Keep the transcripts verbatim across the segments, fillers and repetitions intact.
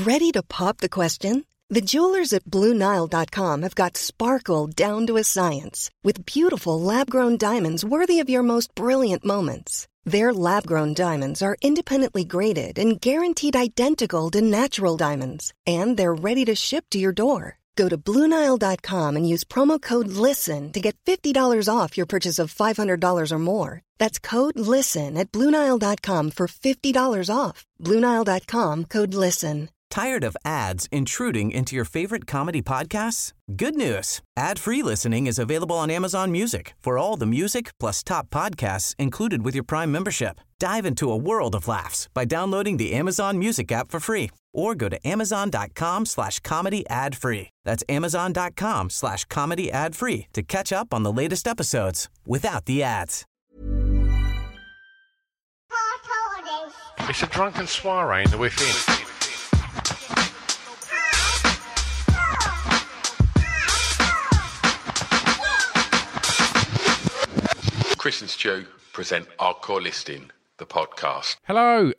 Ready to pop the question? The jewelers at Blue Nile dot com have got sparkle down to a science with beautiful lab-grown diamonds worthy of your most brilliant moments. Their lab-grown diamonds are independently graded and guaranteed identical to natural diamonds, and they're ready to ship to your door. Go to Blue Nile dot com and use promo code LISTEN to get fifty dollars off your purchase of five hundred dollars or more. That's code LISTEN at Blue Nile dot com for fifty dollars off. Blue Nile dot com, code LISTEN. Tired of ads intruding into your favorite comedy podcasts? Good news. Ad-free listening is available on Amazon Music for all the music plus top podcasts included with your Prime membership. Dive into a world of laughs by downloading the Amazon Music app for free or go to amazon.com slash comedy ad free. That's amazon.com slash comedy ad free to catch up on the latest episodes without the ads. It's a drunken soiree in the within. Chris and Stu present Hardcore Listing, the podcast. Hello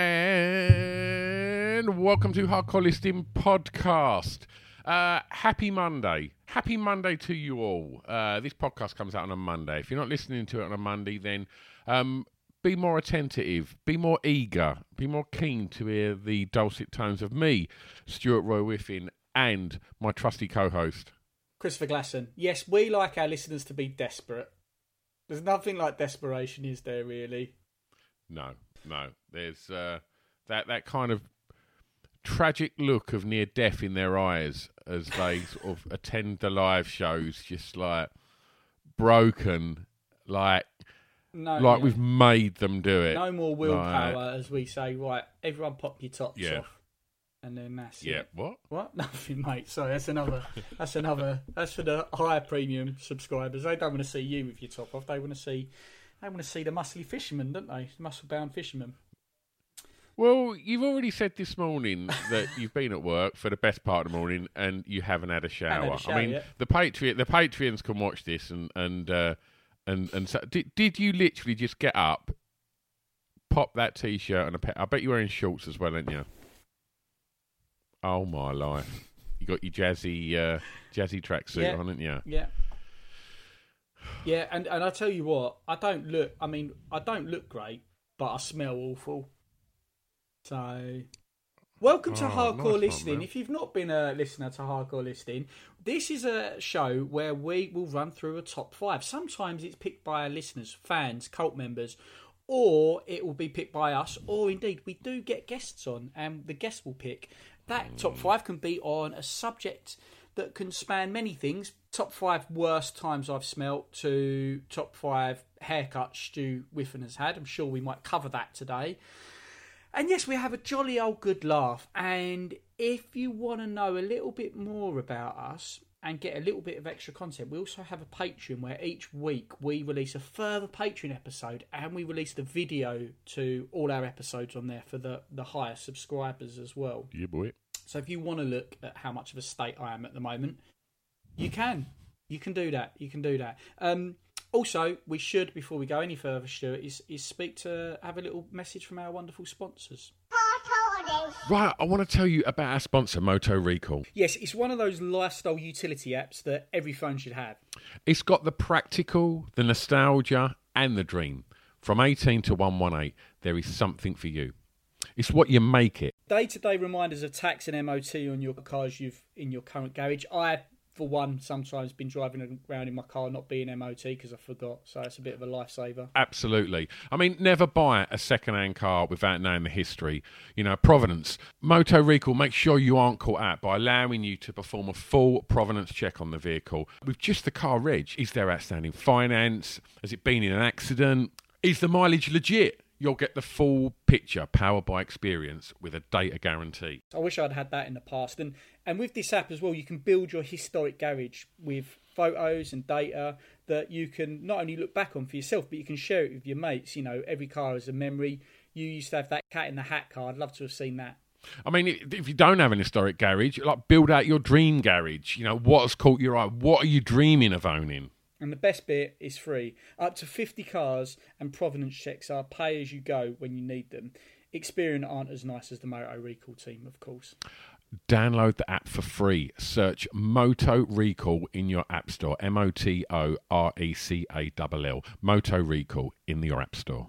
and welcome to Hardcore Listing Podcast. Uh, happy Monday. Happy Monday to you all. Uh, this podcast comes out on a Monday. If you're not listening to it on a Monday, then um, be more attentive, be more eager, be more keen to hear the dulcet tones of me, Stuart Roy Whiffin, and my trusty co-host, Christopher Glasson. Yes, we like our listeners to be desperate. There's nothing like desperation, is there, really? No, no. There's uh, that, that kind of tragic look of near death in their eyes as they sort of attend the live shows, just like broken, like no, like yeah. we've made them do it. No more willpower, like, as we say. Right, everyone pop your tops yeah. off. And then that's yeah. it. What? What? Nothing, mate. Sorry, that's another. That's another. That's for the higher premium subscribers. They don't want to see you with your top off. They want to see. They want to see the muscly fisherman, don't they? The muscle-bound fisherman. Well, you've already said this morning that you've been at work for the best part of the morning and you haven't had a shower. Had a shower I mean, yet. the Patreon, the Patreons can watch this and and uh, and and so did, did you literally just get up, pop that t-shirt and a pet? I bet you're wearing shorts as well, aren't you? Oh my life! You got your jazzy, uh, jazzy tracksuit yeah. on, haven't you? Yeah. Yeah, and, and I tell you what, I don't look. I mean, I don't look great, but I smell awful. So, welcome to Oh, Hardcore nice one, Listening. man. If you've not been a listener to Hardcore Listening, this is a show where we will run through a top five. Sometimes it's picked by our listeners, fans, cult members, or it will be picked by us, or indeed we do get guests on, and the guest will pick. That top five can be on a subject that can span many things. Top five worst times I've smelt to top five haircuts Stu Whiffin has had. I'm sure we might cover that today. And yes, we have a jolly old good laugh. And if you want to know a little bit more about us and get a little bit of extra content, we also have a Patreon where each week we release a further Patreon episode and we release the video to all our episodes on there for the, the higher subscribers as well. Yeah, boy. So if you want to look at how much of a state I am at the moment, you can. You can do that. You can do that. Um, also, we should, before we go any further, Stuart, is, is speak to, have a little message from our wonderful sponsors. Right, I want to tell you about our sponsor, Moto Recall. Yes, it's one of those lifestyle utility apps that every phone should have. It's got the practical, the nostalgia, and the dream. From eighteen to one eighteen, there is something for you. It's what you make it. Day-to-day reminders of tax and M O T on your cars you've in your current garage. I, for one, sometimes been driving around in my car not being M O T because I forgot. So it's a bit of a lifesaver. Absolutely. I mean, never buy a second-hand car without knowing the history. You know, provenance. Moto Recall makes sure you aren't caught out by allowing you to perform a full provenance check on the vehicle. With just the car reg, is there outstanding finance? Has it been in an accident? Is the mileage legit? You'll get the full picture, powered by experience, with a data guarantee. I wish I'd had that in the past. And and with this app as well, you can build your historic garage with photos and data that you can not only look back on for yourself, but you can share it with your mates. You know, every car has a memory. You used to have that cat in the hat car. I'd love to have seen that. I mean, if you don't have an historic garage, like build out your dream garage. You know, what has caught your eye? What are you dreaming of owning? And the best bit is free. Up to fifty cars and provenance checks are pay as you go when you need them. Experian aren't as nice as the Moto Recall team, of course. Download the app for free. Search Moto Recall in your app store. M O T O R E C A L L. Moto Recall in your app store.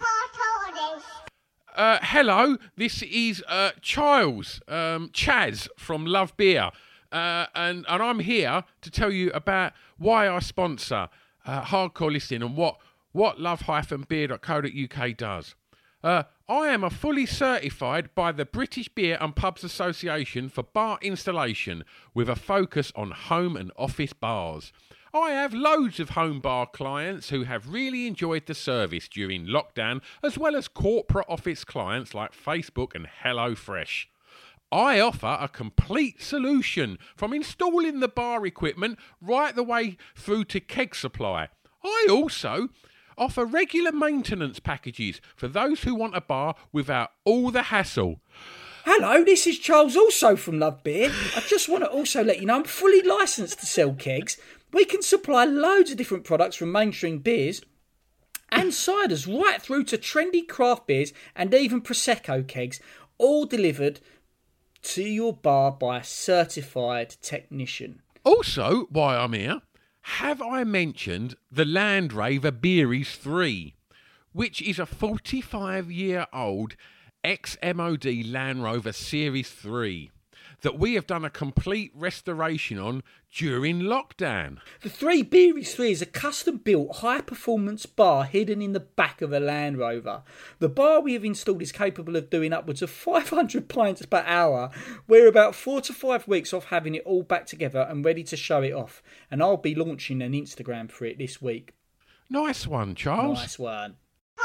Uh, hello, this is uh, Charles, um, Chaz from Love Beer. Uh, and, and I'm here to tell you about why I sponsor uh, Hardcore Listening and what, what love beer dot co dot U K does. Uh, I am a fully certified by the British Beer and Pubs Association for bar installation with a focus on home and office bars. I have loads of home bar clients who have really enjoyed the service during lockdown, as well as corporate office clients like Facebook and HelloFresh. I offer a complete solution from installing the bar equipment right the way through to keg supply. I also offer regular maintenance packages for those who want a bar without all the hassle. Hello, this is Charles, also from Love Beer. I just want to also let you know I'm fully licensed to sell kegs. We can supply loads of different products from mainstream beers and ciders right through to trendy craft beers and even Prosecco kegs, all delivered to your bar by a certified technician. Also, while I'm here, have I mentioned the Land Rover Beeries three, which is a forty-five-year-old ex-M O D Land Rover Series three that we have done a complete restoration on during lockdown. The three Beeries three is a custom-built high-performance bar hidden in the back of a Land Rover. The bar we have installed is capable of doing upwards of five hundred pints per hour. We're about four to five weeks off having it all back together and ready to show it off. And I'll be launching an Instagram for it this week. Nice one, Charles. Nice one.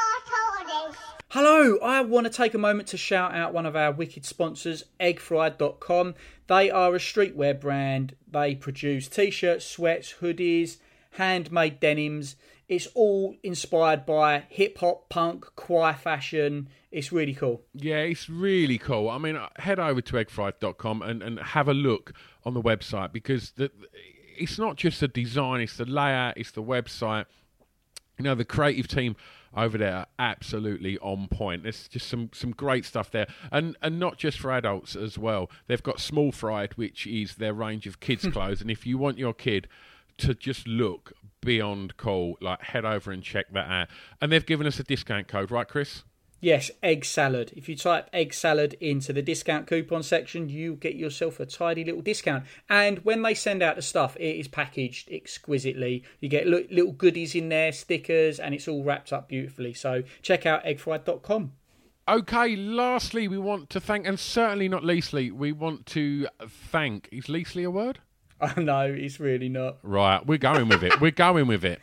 Hello, I want to take a moment to shout out one of our wicked sponsors, egg fried dot com. They are a streetwear brand. They produce t-shirts, sweats, hoodies, handmade denims. It's all inspired by hip-hop, punk, choir fashion. It's really cool. Yeah, it's really cool. I mean, head over to egg fried dot com and, and have a look on the website, because the, it's not just the design, it's the layout, it's the website. You know, the creative team over there are absolutely on point. There's just some, some great stuff there. And and not just for adults as well. They've got Small Fried, which is their range of kids' clothes. And if you want your kid to just look beyond cool, like, head over and check that out. And they've given us a discount code, right, Chris? Yes, egg salad. If you type egg salad into the discount coupon section, you get yourself a tidy little discount. And when they send out the stuff, it is packaged exquisitely. You get little goodies in there, stickers, and it's all wrapped up beautifully. So check out egg fried dot com. Okay, lastly, we want to thank, and certainly not leastly, we want to thank... Is leastly a word? Oh, no, it's really not. Right, we're going with it. We're going with it.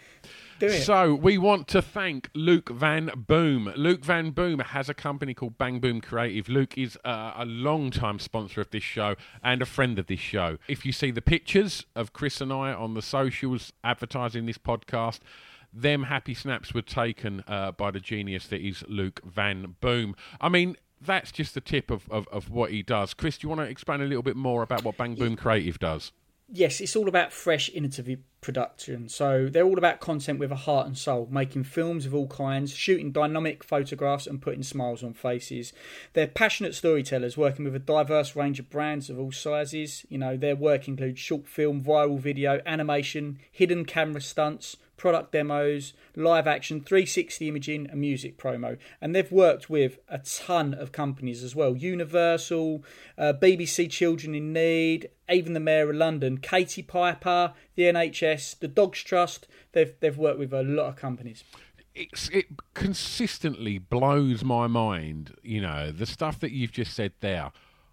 So we want to thank Luke Van Boom. Luke Van Boom has a company called Bang Boom Creative. Luke is uh, a long-time sponsor of this show and a friend of this show. If you see the pictures of Chris and I on the socials advertising this podcast, them happy snaps were taken uh, by the genius that is Luke Van Boom. I mean, that's just the tip of, of, of what he does. Chris, do you want to explain a little bit more about what Bang Boom Creative does? Yes, it's all about fresh, innovative production. So they're all about content with a heart and soul, making films of all kinds, shooting dynamic photographs and putting smiles on faces. They're passionate storytellers working with a diverse range of brands of all sizes. You know, their work includes short film, viral video, animation, hidden camera stunts, product demos, live action, three sixty imaging and music promo. And they've worked with a ton of companies as well. Universal, uh, B B C Children in Need, even the Mayor of London, Katie Piper, the N H S, the Dogs Trust. They've they've worked with a lot of companies. It's, it consistently blows my mind, you know, the stuff that you've just said there.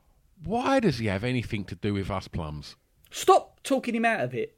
Why does he have anything to do with us plums? Stop talking him out of it.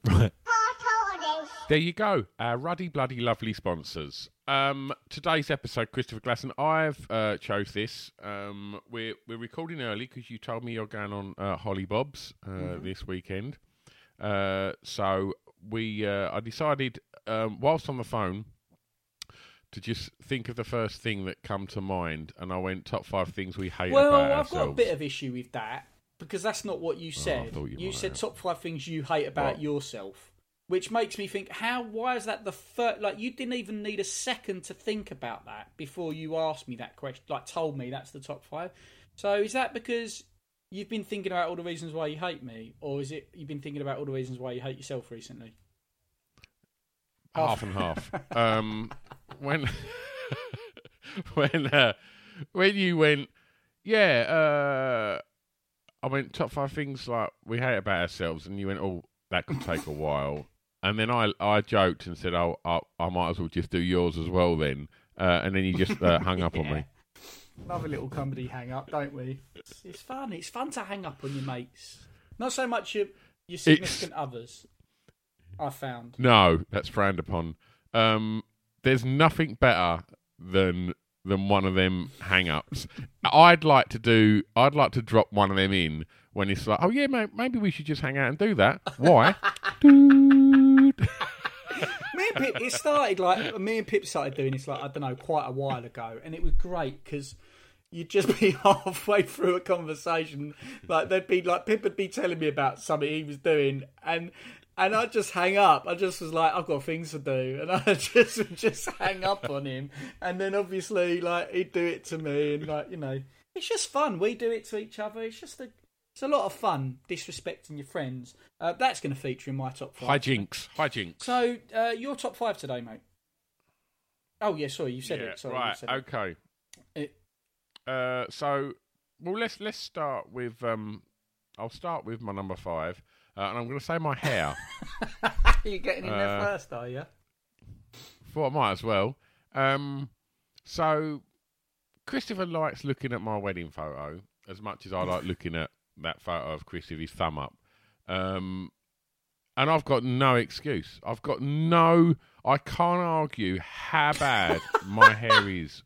There you go, our ruddy, bloody, lovely sponsors. Um, today's episode, Christopher Glasson, I've uh, chose this. Um, we're we're recording early because you told me you're going on uh, Holly Bob's uh, mm-hmm. this weekend. Uh, so we, uh, I decided, um, whilst on the phone, to just think of the first thing that come to mind, and I went top five things we hate well, about I've ourselves. Well, I've got a bit of issue with that because that's not what you said. Oh, you you said have. top five things you hate about what? yourself. which makes me think, how? Why is that the first? Like, you didn't even need a second to think about that before you asked me that question. Like, told me that's the top five. So is that because you've been thinking about all the reasons why you hate me, or is it you've been thinking about all the reasons why you hate yourself recently? Half and half. um, when when uh, when you went, yeah, uh, I went top five things like we hate about ourselves, and you went, oh, that could take a while. And then I I joked and said, oh, I, I might as well just do yours as well then. Uh, and then you just uh, hung up yeah. on me. Another little comedy hang up, don't we? It's, it's fun. It's fun to hang up on your mates. Not so much your, your significant it's... others, I found. No, that's frowned upon. Um, there's nothing better than than one of them hang ups. I'd like to do I'd like to drop one of them in when it's like, oh yeah, mate, maybe we should just hang out and do that. Why? Dude. Me and Pip, it started like me and Pip started doing this like I don't know quite a while ago, and it was great because you'd just be halfway through a conversation, like they'd be like Pip would be telling me about something he was doing, and and I'd just hang up. I just was like, I've got things to do, and I just would just hang up on him, and then obviously like he'd do it to me, and like you know, it's just fun. We do it to each other. It's just a It's a lot of fun disrespecting your friends. Uh, that's going to feature in my top five. Hi jinx, hi jinx. So uh, your top five today, mate. Oh yeah, sorry, you said yeah, it. Sorry, right, said okay. It. Uh, so, well, let's let's start with. Um, I'll start with my number five, uh, and I'm going to say my hair. You're getting in uh, there first, are you? Thought I might as well. Um, so, Christopher likes looking at my wedding photo as much as I like looking at that photo of Chris with his thumb up. Um, and I've got no excuse. I've got no... I can't argue how bad my hair is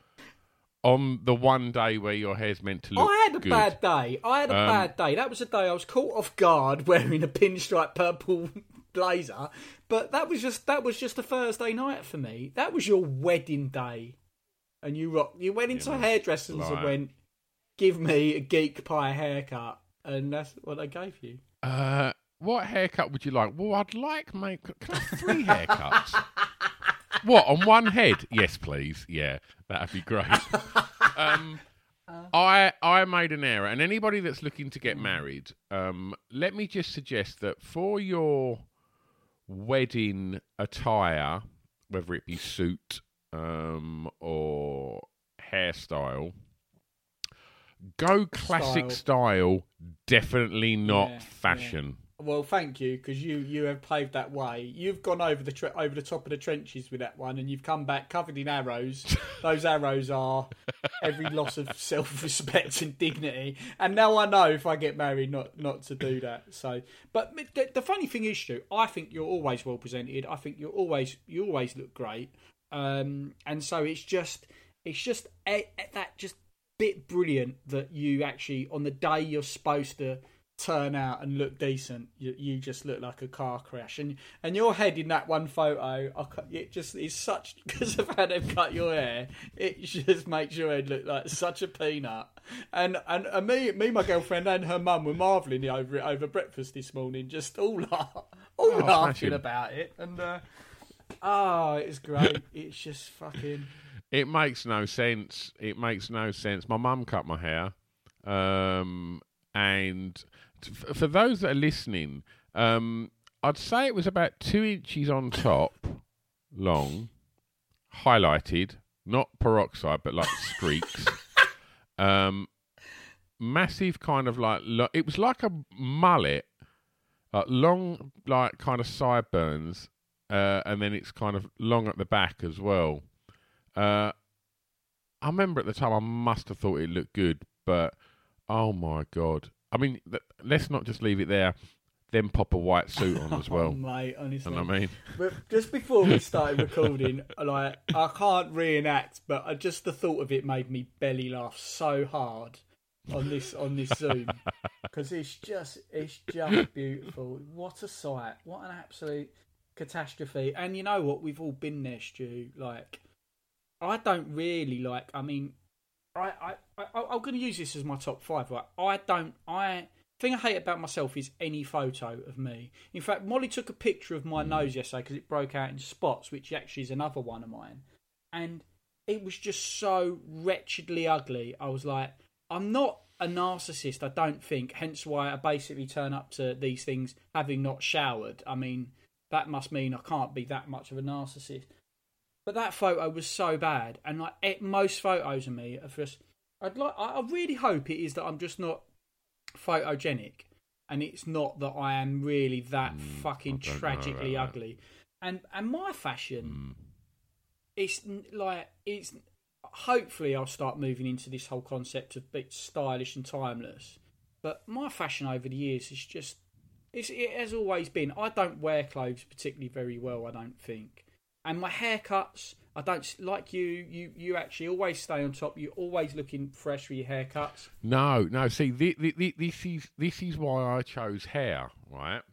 on the one day where your hair's meant to look I had a good. bad day. I had a um, bad day. That was a day I was caught off guard wearing a pinstripe purple blazer. But that was just that was just a Thursday night for me. That was your wedding day. And you rock, you went into yeah, hairdressers like, and went, give me a geek pie haircut. And that's what they gave you. Uh, what haircut would you like? Well, I'd like, mate, can I have three haircuts? What, on one head? Yes, please. Yeah, that'd be great. um, I I made an error. And anybody that's looking to get married, um, let me just suggest that for your wedding attire, whether it be suit um, or hairstyle, go classic style, style definitely not yeah, fashion. Yeah. Well, thank you, because you, you have paved that way. You've gone over the tre- over the top of the trenches with that one, and you've come back covered in arrows. Those arrows are every loss of self-respect and dignity. And now I know if I get married, not not to do that. So, but the, the funny thing is, Stu, I think you're always well presented. I think you're always you always look great. Um, and so it's just it's just a, a, that just. bit brilliant that you actually on the day you're supposed to turn out and look decent, you, you just look like a car crash, and and your head in that one photo, I, it just is such because of how they've cut your hair, it just makes your head look like such a peanut. And and, and me, me, my girlfriend and her mum were marvelling over it over breakfast this morning, just all laugh, all oh, laughing about it, and uh, oh, it's great. It's just fucking. It makes no sense. It makes no sense. My mum cut my hair. Um, and t- for those that are listening, um, I'd say it was about two inches on top, long, highlighted, not peroxide, but like streaks. um, massive kind of like, lo- it was like a mullet, like long, like kind of sideburns, uh, and then it's kind of long at the back as well. Uh, I remember at the time I must have thought it looked good, but oh my God. I mean, th- let's not just leave it there, then pop a white suit on as well. Oh, mate, honestly. You know what I mean? But just before we started recording, like, I can't reenact, but I, just the thought of it made me belly laugh so hard on this on this Zoom. Because it's just, it's just beautiful. What a sight. What an absolute catastrophe. And you know what? We've all been there, Stu. Like... I don't really like. I mean, I I, I I'm going to use this as my top five. Right? I don't. I thing I hate about myself is any photo of me. In fact, Molly took a picture of my mm. nose yesterday because it broke out in spots, which actually is another one of mine. And it was just so wretchedly ugly. I was like, I'm not a narcissist, I don't think, hence why I basically turn up to these things having not showered. I mean, that must mean I can't be that much of a narcissist. But that photo was so bad, and like it, most photos of me are just. I'd like. I really hope it is that I'm just not photogenic, and it's not that I am really that mm, fucking tragically ugly. And and my fashion, mm. it's like it's. Hopefully, I'll start moving into this whole concept of being stylish and timeless. But my fashion over the years is just. It's, it has always been. I don't wear clothes particularly very well, I don't think. And my haircuts, I don't like you. You you actually always stay on top. You're always looking fresh with your haircuts. No, no. See, the, the, the, this is this is why I chose hair, right?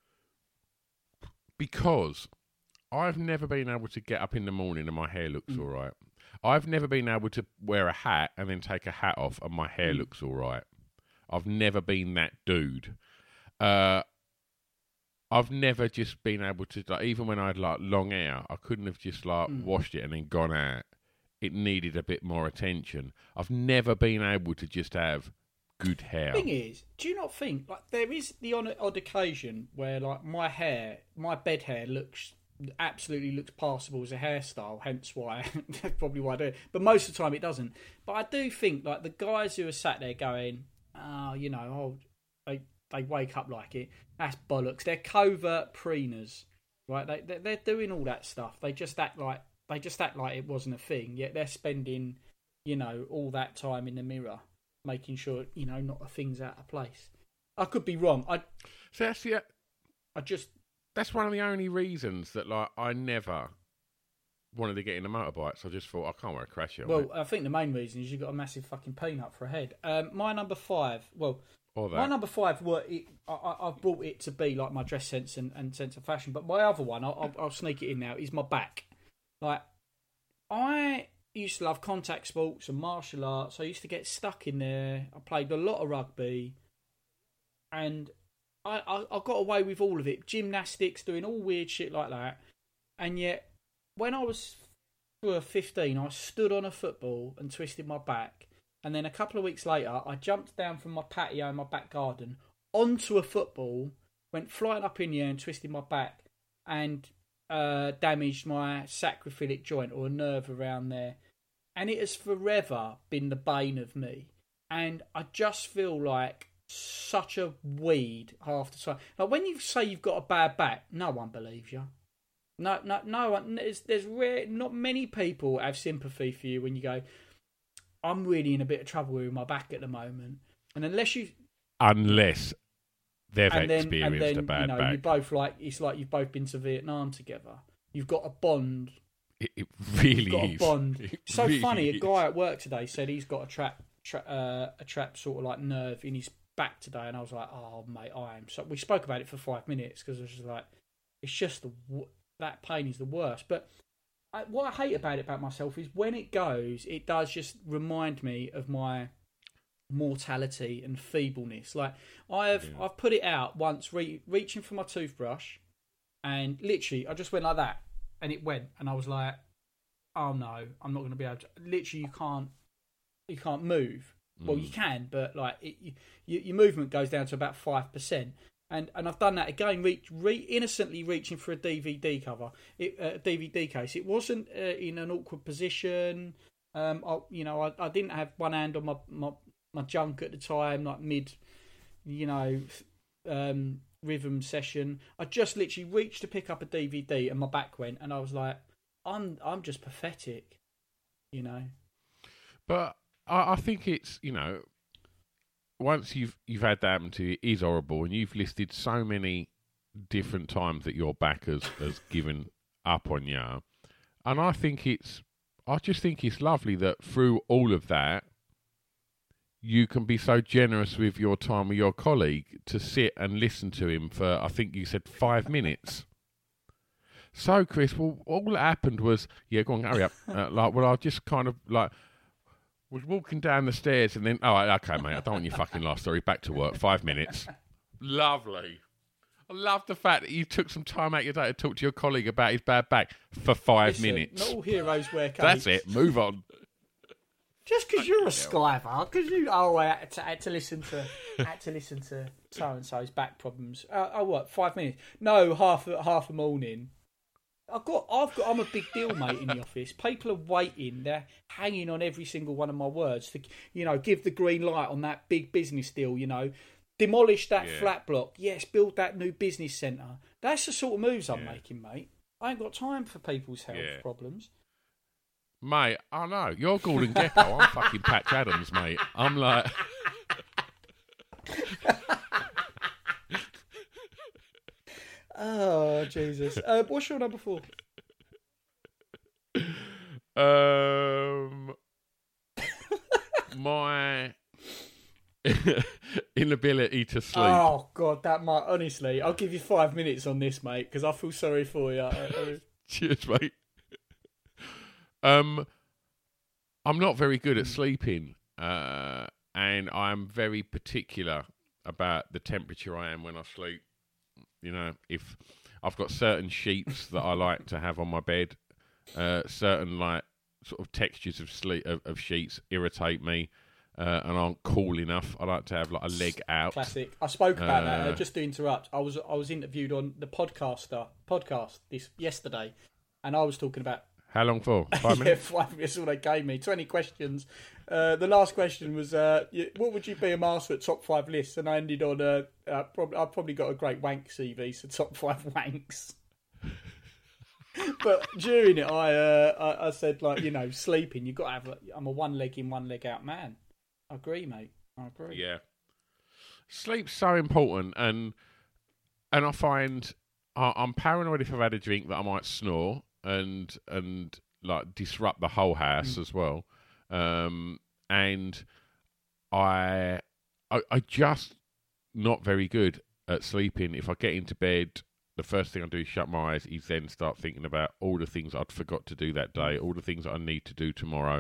Because I've never been able to get up in the morning and my hair looks mm. all right. I've never been able to wear a hat and then take a hat off and my hair mm. looks all right. I've never been that dude. Uh, I've never just been able to, like, even when I had like long hair, I couldn't have just like mm. washed it and then gone out. It needed a bit more attention. I've never been able to just have good hair. The thing is, do you not think like there is the odd, odd occasion where like my hair, my bed hair looks absolutely looks passable as a hairstyle, hence why that's probably why I do it. But most of the time it doesn't. But I do think like the guys who are sat there going, oh, you know, oh, they they wake up like it. That's bollocks. They're covert preeners, right? They they're, they're doing all that stuff. They just act like they just act like it wasn't a thing. Yet they're spending, you know, all that time in the mirror, making sure you know not a thing's out of place. I could be wrong. I so that's the. I just. That's one of the only reasons that, like, I never wanted to get into motorbikes. I just thought, I can't wear a crash helmet. Well, I think the main reason is you've got a massive fucking peanut for a head. Um, my number five, well, or that. my number five, were it, I, I've brought it to be, like, my dress sense and, and sense of fashion. But my other one, I'll, I'll, I'll sneak it in now, is my back. Like, I used to love contact sports and martial arts. I used to get stuck in there. I played a lot of rugby. And... I, I, I got away with all of it. Gymnastics, doing all weird shit like that. And yet, when I was fifteen, I stood on a football and twisted my back. And then a couple of weeks later, I jumped down from my patio in my back garden onto a football, went flying up in the air and twisted my back and uh, damaged my sacroiliac joint or a nerve around there. And it has forever been the bane of me. And I just feel like such a weed half the time. Like when you say you've got a bad back, no one believes you. No, no, no one. There's, there's rare, not many people have sympathy for you when you go, I'm really in a bit of trouble with my back at the moment. And unless you, unless they've and then, experienced and then, a bad you know, back, you both like it's like you've both been to Vietnam together. You've got a bond. It, it really you've got is. a bond. It so really funny. is. A guy at work today said he's got a trap, tra- uh, a trap sort of like nerve in his back today, and I was like, oh mate, I am so we spoke about it for five minutes because I was just like, it's just the that pain is the worst. But I, what I hate about it about myself is when it goes, it does just remind me of my mortality and feebleness. Like I've yeah. I've put it out once re- reaching for my toothbrush, and literally I just went like that and it went, and I was like, oh no, I'm not going to be able to. Literally you can't you can't move. Well, you can, but like it, you, your movement goes down to about five percent, and and I've done that again, reach, re, innocently reaching for a D V D cover, it, uh, D V D case. It wasn't uh, in an awkward position. Um, I, you know, I, I didn't have one hand on my, my my junk at the time, like mid, you know, um, rhythm session. I just literally reached to pick up a D V D, and my back went, and I was like, I'm I'm just pathetic, you know. But. I, I think it's, you know, once you've you've had that happen to you, it is horrible, and you've listed so many different times that your back has, has given up on you. And I think it's, I just think it's lovely that through all of that, you can be so generous with your time with your colleague to sit and listen to him for, I think you said five minutes. So, Chris, well, all that happened was, yeah, go on, hurry up. Uh, like, well, I just kind of, like, was walking down the stairs and then, oh, okay, mate, I don't want your fucking life story. Back to work, five minutes. Lovely. I love the fact that you took some time out of your day to talk to your colleague about his bad back for five Listen, minutes. Not all heroes wear capes. That's it. Move on. Just because you're a skyver, because you oh, I had to, I had to listen to, I had to listen to so and so's back problems. Uh, oh, what? Five minutes? No, half a, half a morning. I've got, I've got. I'm a big deal, mate, in the office. People are waiting. They're hanging on every single one of my words to, you know, give the green light on that big business deal. You know, demolish that yeah. flat block. Yes, build that new business centre. That's the sort of moves I'm yeah. making, mate. I ain't got time for people's health yeah. problems. Mate, I know. You're Gordon Gecko. I'm fucking Patch Adams, mate. I'm like... oh, Jesus. Uh, what's your number four? Um, my inability to sleep. Oh, God, that might... Honestly, I'll give you five minutes on this, mate, because I feel sorry for you. Cheers, mate. Um, I'm not very good at sleeping, uh, and I'm very particular about the temperature I am when I sleep. You know, if I've got certain sheets that I like to have on my bed, uh, certain like sort of textures of sleep of, of sheets irritate me, uh, and aren't cool enough. I like to have like a leg out. Classic. I spoke about uh, that. Uh, just to interrupt, I was I was interviewed on the podcaster podcast this yesterday, and I was talking about. How long for? Five yeah, minutes? five minutes all they gave me. twenty questions. Uh, the last question was, uh, what would you be a master at top five lists? And I ended on, uh, uh, prob- I've probably got a great wank C V, so top five wanks. But during it, I, uh, I I said, like, you know, sleeping, you've got to have, a, I'm a one leg in, one leg out man. I agree, mate. I agree. Yeah. Sleep's so important, and and I find I, I'm paranoid if I've had a drink that I might snore. And and like disrupt the whole house mm. as well, um, and I, I I just not very good at sleeping. If I get into bed, the first thing I do is shut my eyes. Is then start thinking about all the things I'd forgot to do that day, all the things that I need to do tomorrow,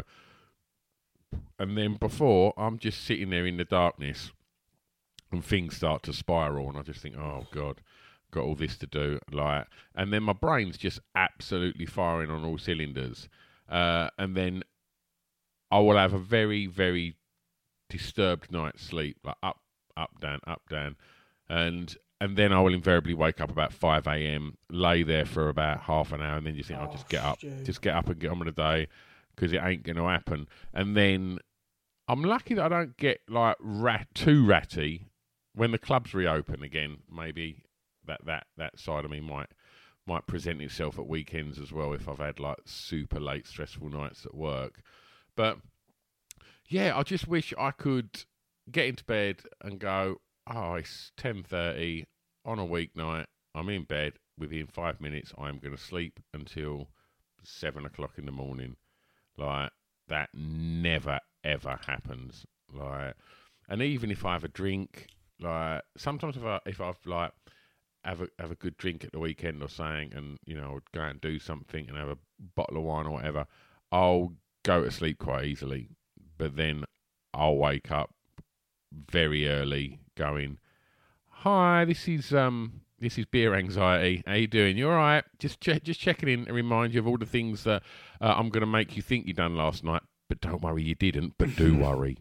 and then before I'm just sitting there in the darkness, and things start to spiral, and I just think, oh God. Got all this to do, like, and then my brain's just absolutely firing on all cylinders, uh, and then I will have a very, very disturbed night's sleep, like up, up, down, up, down, and and then I will invariably wake up about five a.m., lay there for about half an hour, and then you think, oh, I'll just get up, Stu. just get up and get on with the day, because it ain't going to happen. And then I'm lucky that I don't get like rat too ratty when the clubs reopen again, maybe. That, that that side of me might might present itself at weekends as well if I've had like super late stressful nights at work. But yeah, I just wish I could get into bed and go, oh, it's ten thirty on a weeknight. I'm in bed. Within five minutes, I'm going to sleep until seven o'clock in the morning. Like that never ever happens. Like, and even if I have a drink, like sometimes if I if I've like. Have a have a good drink at the weekend or something, and you know, go out and do something and have a bottle of wine or whatever, I'll go to sleep quite easily. But then I'll wake up very early, going, "Hi, this is um this is beer anxiety. How you doing? You all right? Just che- just checking in and remind you of all the things that uh, I'm going to make you think you done last night. But don't worry, you didn't. But do worry."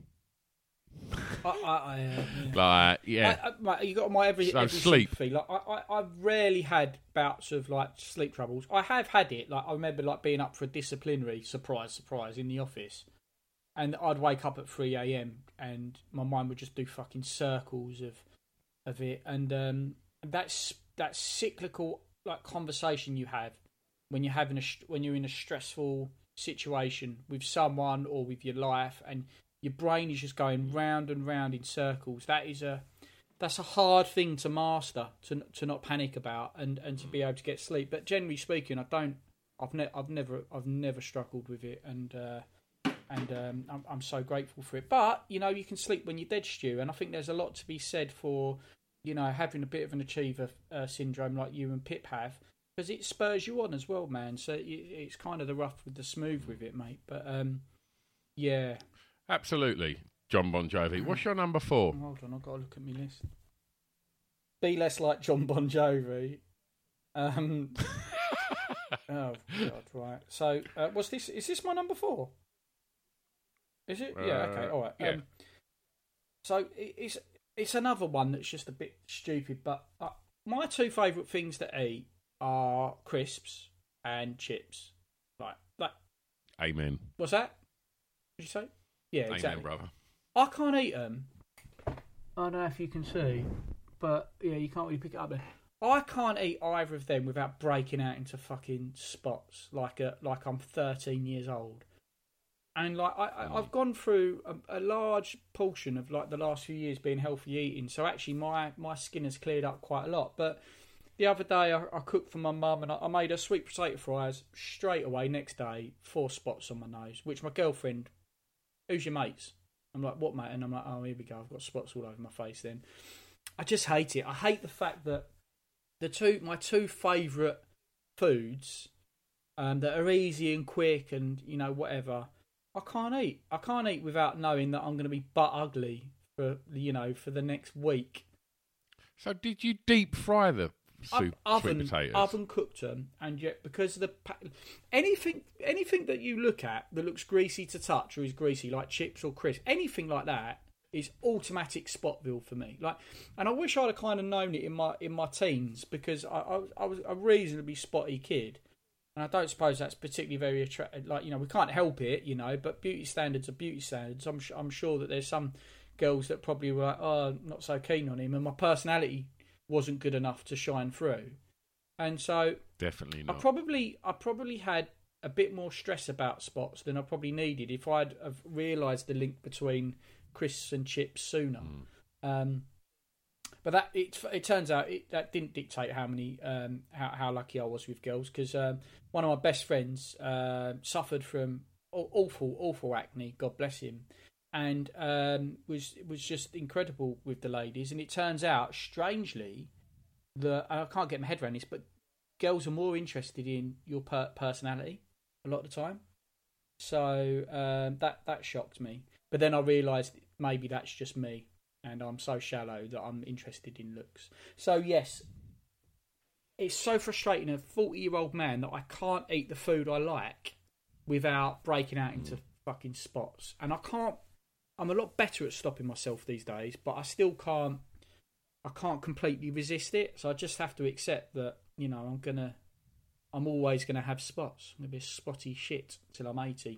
I, I, I, uh, yeah. Like, yeah. I, I, mate, you got my every, so every sleep. sympathy. Like, I, I, I've rarely had bouts of like sleep troubles. I have had it. Like, I remember like being up for a disciplinary, surprise, surprise, in the office, and I'd wake up at three a.m. and my mind would just do fucking circles of of it, and um, that's that cyclical like conversation you have when you're having a when you're in a stressful situation with someone or with your life, and your brain is just going round and round in circles. That is a that's a hard thing to master, to to not panic about, and, and to be able to get sleep. But generally speaking, I don't. I've ne- I've never I've never struggled with it, and uh, and um, I'm I'm so grateful for it. But you know, you can sleep when you're dead, Stu, and I think there's a lot to be said for you know having a bit of an achiever uh, syndrome like you and Pip have, because it spurs you on as well, man. So it, it's kind of the rough with the smooth with it, mate. But um, yeah. Absolutely, John Bon Jovi. What's your number four? Hold on, I've got to look at my list. Be less like John Bon Jovi. Um, oh God, right. So, uh, what's this? Is this my number four? Is it? Uh, yeah. Okay. All right. Yeah. Um, so it, it's it's another one that's just a bit stupid, but uh, my two favourite things to eat are crisps and chips. Like that. Amen. What's that? Did you say? Yeah, Amen, exactly. brother. I can't eat them. I don't know if you can see, but yeah, you can't really pick it up there. I can't eat either of them without breaking out into fucking spots, like a like I'm thirteen years old. And like I, I I've gone through a, a large portion of like the last few years being healthy eating, so actually my, my skin has cleared up quite a lot. But the other day I, I cooked for my mum and I, I made her sweet potato fries straight away. Next day, four spots on my nose, which my girlfriend, who's your mates? I'm like, what mate? And I'm like, oh, here we go. I've got spots all over my face. Then I just hate it. I hate the fact that the two my two favourite foods um, that are easy and quick and you know whatever. I can't eat. I can't eat without knowing that I'm going to be butt ugly for you know for the next week. So did you deep fry the soup, oven, sweet potatoes? Oven cooked them, and yet because of the anything anything that you look at that looks greasy to touch or is greasy like chips or crisps, anything like that is automatic Spotville for me. Like, and I wish I'd have kind of known it in my in my teens because I I, I was a reasonably spotty kid. And I don't suppose that's particularly very attractive. Like, you know, we can't help it, you know, but beauty standards are beauty standards. I'm, I'm sure that there's some girls that probably were like, oh, not so keen on him. And my personality wasn't good enough to shine through. And so... Definitely not. I probably, I probably had a bit more stress about spots than I probably needed if I'd have realised the link between crisps and chips sooner. Mm. Um, But that it it turns out it, that didn't dictate how many um, how how lucky I was with girls because um, one of my best friends uh, suffered from awful awful acne, God bless him, and um, was was just incredible with the ladies. And it turns out, strangely, that I can't get my head around this, but girls are more interested in your per- personality a lot of the time. So um, that that shocked me. But then I realised maybe that's just me. And I'm so shallow that I'm interested in looks. So yes, it's so frustrating. A forty-year-old man that I can't eat the food I like without breaking out into fucking spots. And I can't. I'm a lot better at stopping myself these days, but I still can't. I can't completely resist it. So I just have to accept that you know I'm gonna. I'm always gonna have spots. I'm gonna be a spotty shit till I'm eighty.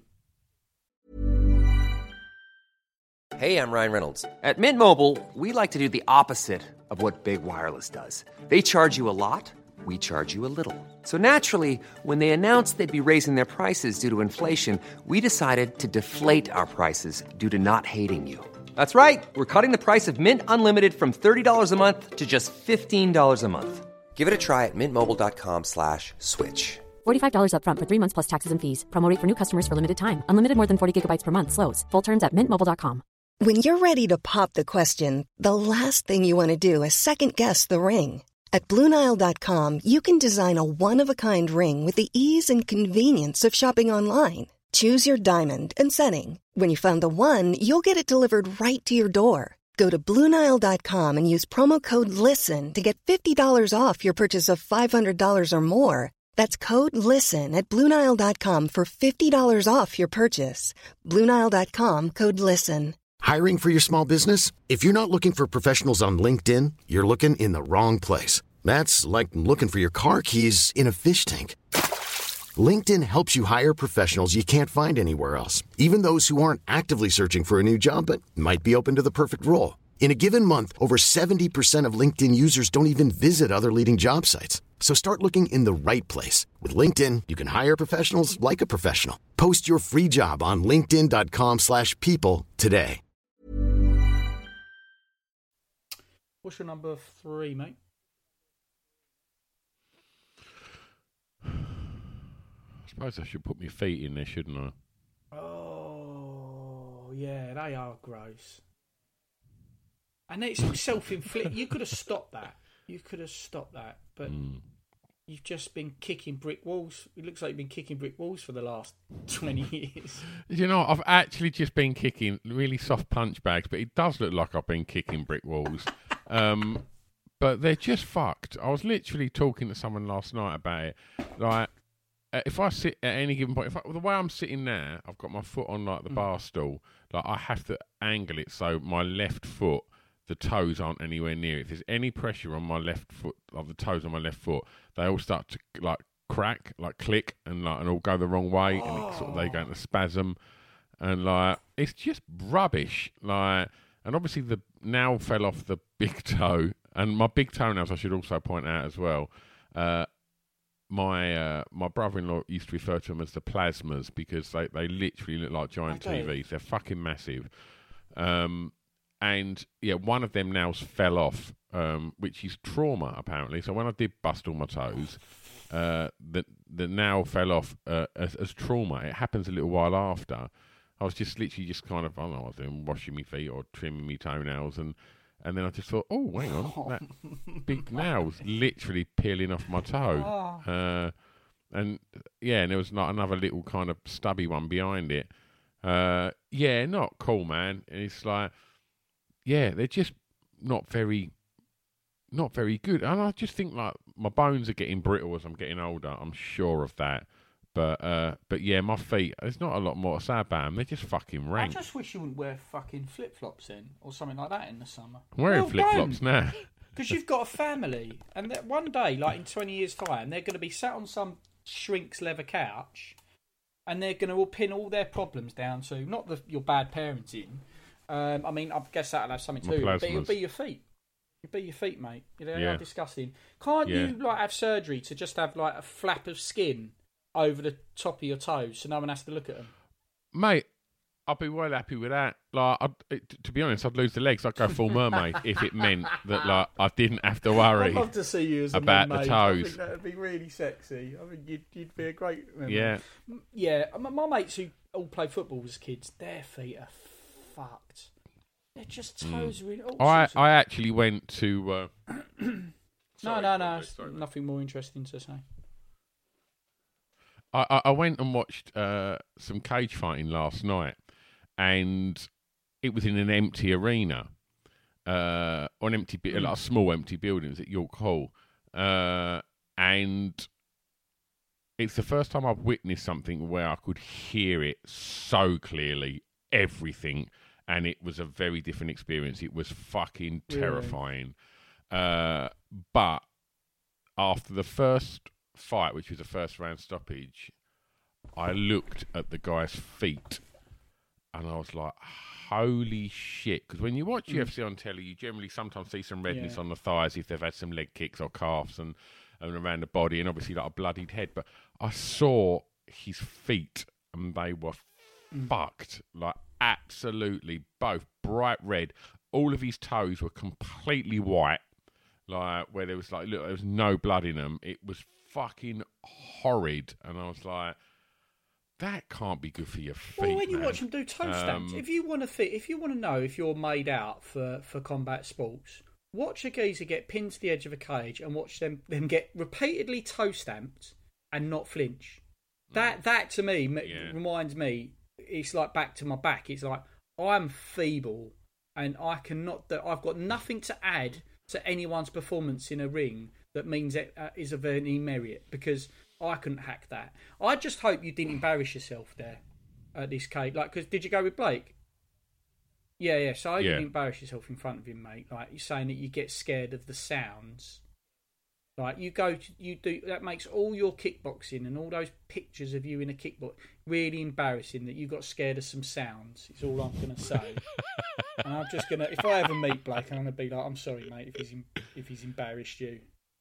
Hey, I'm Ryan Reynolds. At Mint Mobile, we like to do the opposite of what Big Wireless does. They charge you a lot, we charge you a little. So naturally, when they announced they'd be raising their prices due to inflation, we decided to deflate our prices due to not hating you. That's right. We're cutting the price of Mint Unlimited from thirty dollars a month to just fifteen dollars a month. Give it a try at mintmobile.com slash switch. forty-five dollars up front for three months plus taxes and fees. Promo rate for new customers for limited time. Unlimited more than forty gigabytes per month. Slows full terms at mint mobile dot com. When you're ready to pop the question, the last thing you want to do is second-guess the ring. At Blue Nile dot com, you can design a one-of-a-kind ring with the ease and convenience of shopping online. Choose your diamond and setting. When you find the one, you'll get it delivered right to your door. Go to Blue Nile dot com and use promo code LISTEN to get fifty dollars off your purchase of five hundred dollars or more. That's code LISTEN at Blue Nile dot com for fifty dollars off your purchase. Blue Nile dot com, code LISTEN. Hiring for your small business? If you're not looking for professionals on LinkedIn, you're looking in the wrong place. That's like looking for your car keys in a fish tank. LinkedIn helps you hire professionals you can't find anywhere else, even those who aren't actively searching for a new job but might be open to the perfect role. In a given month, over seventy percent of LinkedIn users don't even visit other leading job sites. So start looking in the right place. With LinkedIn, you can hire professionals like a professional. Post your free job on linkedin.com slash people today. What's your number three, mate? I suppose I should put my feet in there, shouldn't I? Oh, yeah, they are gross. And it's self-inflicted. You could have stopped that. You could have stopped that. But mm. you've just been kicking brick walls. It looks like you've been kicking brick walls for the last twenty years. You know, I've actually just been kicking really soft punch bags, but it does look like I've been kicking brick walls. um, but they're just fucked. I was literally talking to someone last night about it. Like, if I sit at any given point, if I, the way I'm sitting now, I've got my foot on like the mm. bar stool. Like, I have to angle it so my left foot, the toes aren't anywhere near it. If there's any pressure on my left foot, like the toes on my left foot, they all start to like crack, like click, and like and all go the wrong way, oh. and it sort of they go into spasm, and like it's just rubbish. Like, and obviously the nail fell off the big toe, and my big toenails, I should also point out as well. Uh, my uh, my brother-in-law used to refer to them as the plasmas because they, they literally look like giant okay. T Vs. They're fucking massive. Um, And, yeah, one of them nails fell off, um, which is trauma, apparently. So when I did bust all my toes, uh, the the nail fell off uh, as, as trauma. It happens a little while after. I was just literally just kind of, I don't know what I was doing, washing my feet or trimming my toenails. And, and then I just thought, oh, hang on, that big nail's literally peeling off my toe. Oh. Uh, and, yeah, and there was like another little kind of stubby one behind it. Uh, yeah, not cool, man. And it's like... Yeah, they're just not very, not very good. And I just think like my bones are getting brittle as I'm getting older. I'm sure of that. But uh, but yeah, my feet. There's not a lot more to say about them. They're just fucking rank. I just wish you wouldn't wear fucking flip flops in or something like that in the summer. I'm wearing well flip flops now because you've got a family, and that one day, like in twenty years' time, they're going to be sat on some shrink's leather couch, and they're going to all pin all their problems down to not the your bad parenting. Um, I mean, I guess that'll have something to do with it, but it'll be your feet. It'll be your feet, mate. You know, yeah. disgusting. Can't yeah. you like have surgery to just have like a flap of skin over the top of your toes so no one has to look at them? Mate, I'd be well happy with that. Like, I'd, it, to be honest, I'd lose the legs. I'd go full mermaid if it meant that like I didn't have to worry. I'd love to see you as a about mermaid. the toes. I think that'd be really sexy. I think you'd, you'd be a great mermaid. Yeah, yeah. My, my mates who all play football as kids, their feet are fucked. They're just toes mm. really. I I actually went to. Uh... no, no, no. Sorry, nothing more interesting to say. I I went and watched uh, some cage fighting last night, and it was in an empty arena, uh, or an empty, mm. like a small empty buildings at York Hall, uh, and it's the first time I've witnessed something where I could hear it so clearly, everything. And it was a very different experience. It was fucking terrifying. Really? Uh, but after the first fight, which was a first round stoppage, I looked at the guy's feet and I was like, holy shit. Because when you watch mm. U F C on telly, you generally sometimes see some redness yeah. on the thighs if they've had some leg kicks or calves and, and around the body, and obviously like a bloodied head. But I saw his feet and they were mm. fucked. Like, absolutely both bright red. All of his toes were completely white, like where there was like look, there was no blood in them. It was fucking horrid, and I was like, that can't be good for your feet. Well, when you man. watch them do toe stamps, um, if you want to think, if you want to know if you're made out for, for combat sports, watch a geezer get pinned to the edge of a cage and watch them them get repeatedly toe stamped and not flinch. That that to me yeah. reminds me. It's like back to my back. It's like I'm feeble and I cannot. I've got nothing to add to anyone's performance in a ring that means it uh, is of any merit because I couldn't hack that. I just hope you didn't embarrass yourself there at this case. Like, because did you go with Blake? Yeah, yeah. So I hope yeah. you didn't embarrass yourself in front of him, mate. Like you're saying that you get scared of the sounds. Like you go, to, you do that makes all your kickboxing and all those pictures of you in a kickbox really embarrassing. That you got scared of some sounds. Is all I'm gonna say. And I'm just gonna, if I ever meet Blake, I'm gonna be like, I'm sorry, mate, if he's if he's embarrassed you.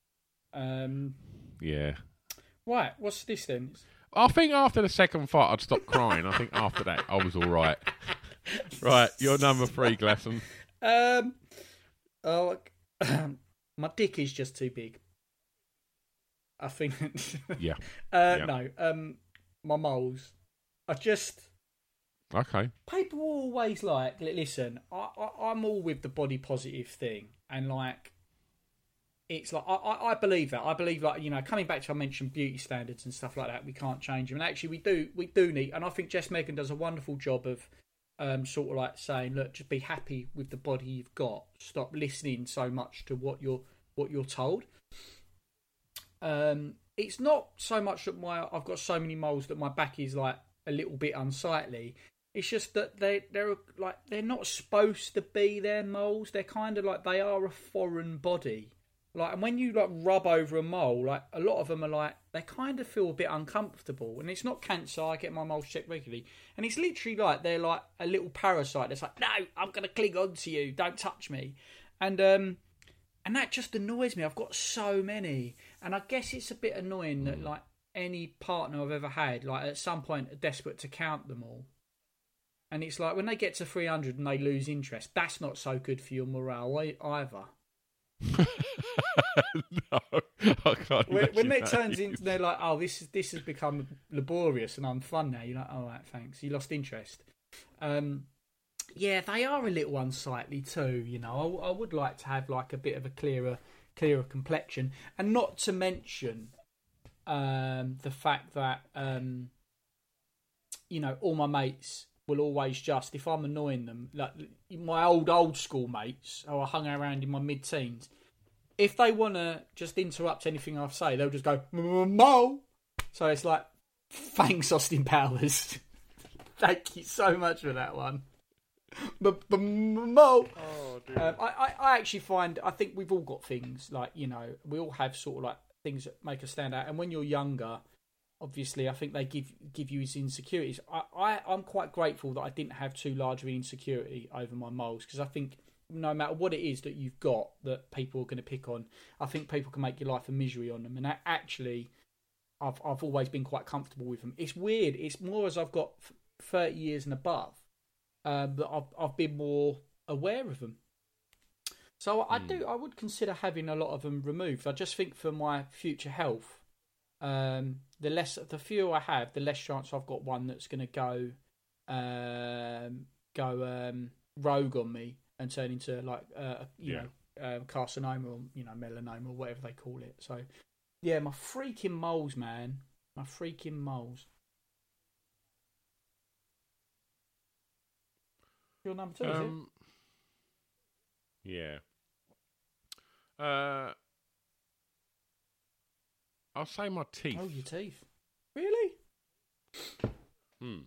Um. Yeah. Right. What's this then? I think after the second fight, I'd stop crying. I think after that, I was all right. Right, you're number three, Glasson. Um. Oh, my dick is just too big. I think. yeah. Uh, yeah. No. Um, my moles. I just. Okay. People always like. Listen, I, I I'm all with the body positive thing, and like, it's like I, I, I believe that. I believe like you know, coming back to I mentioned beauty standards and stuff like that. We can't change them, and actually we do. We do need. And I think Jess Megan does a wonderful job of um, sort of like saying, look, just be happy with the body you've got. Stop listening so much to what you're what you're told. Um, it's not so much that my I've got so many moles that my back is like a little bit unsightly. It's just that they they're like they're not supposed to be their moles. They're kind of like they are a foreign body. Like, and when you like rub over a mole, like a lot of them are like they kind of feel a bit uncomfortable. And it's not cancer. I get my moles checked regularly, and it's literally like they're like a little parasite. It's like, no, I'm gonna cling on to you. Don't touch me. And um, and that just annoys me. I've got so many, and I guess it's a bit annoying that like any partner I've ever had, like at some point, are desperate to count them all. And it's like when they get to three hundred and they lose interest, that's not so good for your morale either. No, I can't. When, when it that. turns into, they're like, oh, this is this has become laborious and unfun now. You're like, all right, thanks. You lost interest. Um, yeah, they are a little unsightly too. You know, I, I would like to have like a bit of a clearer, clearer complexion, and not to mention um, the fact that um, you know all my mates will always just, if I'm annoying them, like my old, old school mates who I hung around in my mid-teens, if they want to just interrupt anything I say, they'll just go, Mo! So it's like, thanks, Austin Powers. Thank you so much for that one. Mo! Oh, dear. Um, I, I actually find, I think we've all got things, like, you know, we all have sort of like things that make us stand out. And when you're younger, obviously, I think they give give you his insecurities. I, I, I'm quite grateful that I didn't have too large of an insecurity over my moles, because I think no matter what it is that you've got that people are going to pick on, I think people can make your life a misery on them. And that actually, I've I've always been quite comfortable with them. It's weird. It's more as I've got thirty years and above um, that I've I've been more aware of them. So I do. I would consider having a lot of them removed. I just think for my future health. Um, the less, the fewer I have, the less chance I've got one that's going to go, um, go um, rogue on me and turn into like, uh, you yeah. know, um, carcinoma or you know melanoma or whatever they call it. So, yeah, my freaking moles, man, my freaking moles. Your number two, um, is it? Yeah. Uh. I'll say my teeth. Oh, your teeth. Really? Hmm.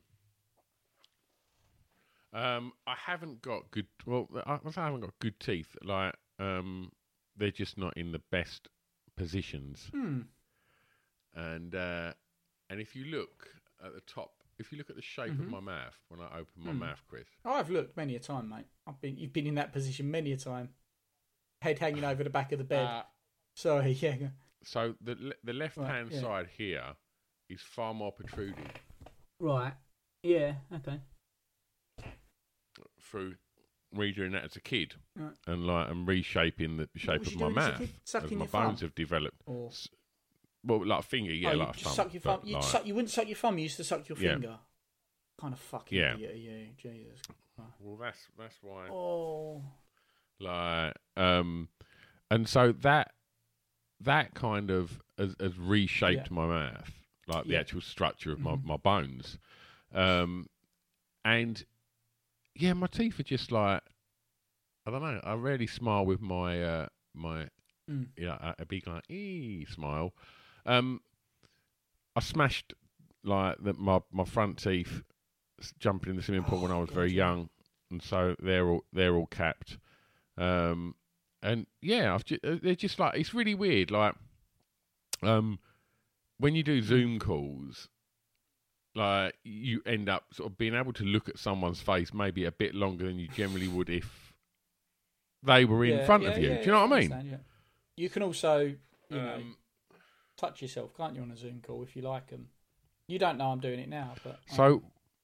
Um, I haven't got good. Well, I, I haven't got good teeth. Like, um, they're just not in the best positions. Hmm. And uh, and if you look at the top, if you look at the shape Mm-hmm. of my mouth when I open my Hmm. mouth, Chris. I've looked many a time, mate. I've been. You've been in that position many a time. Head hanging over the back of the bed. Uh, Sorry, yeah. So the le- the left hand Right, yeah. side here is far more protruding Right. Yeah. Okay. through redoing that as a kid Right. and like and reshaping the shape was of you my doing as a mouth kid? as Sucking my your thumb? bones have developed. Or S- Well, like a finger, yeah, oh, you like a just thumb. suck your thumb. but You'd like- suck, you wouldn't suck your thumb. You used to suck your Yeah. finger. Kind of fucking Yeah. idiot, are you? Jesus. Well, that's that's why. Oh. Like, um, and so that that kind of has, has reshaped Yeah. my mouth, like the Yeah. actual structure of my, Mhm. my bones, um, and yeah, my teeth are just like I don't know. I rarely smile with my uh, my Mm. you know, a, a big like ee smile. Um, I smashed like the, my my front teeth s- jumping in the swimming pool Oh, when I was God, very yeah. young, and so they're all they're all capped. Um, and yeah, I've ju- uh, they're just like it's really weird. Like, um, when you do Zoom calls, like you end up sort of being able to look at someone's face maybe a bit longer than you generally would if they were in Yeah, front yeah, of you. yeah, do you know yeah, what I mean? understand, yeah. You can also, you know, Um, touch yourself, can't you, on a Zoom call if you like them? You don't know I'm doing it now, but So,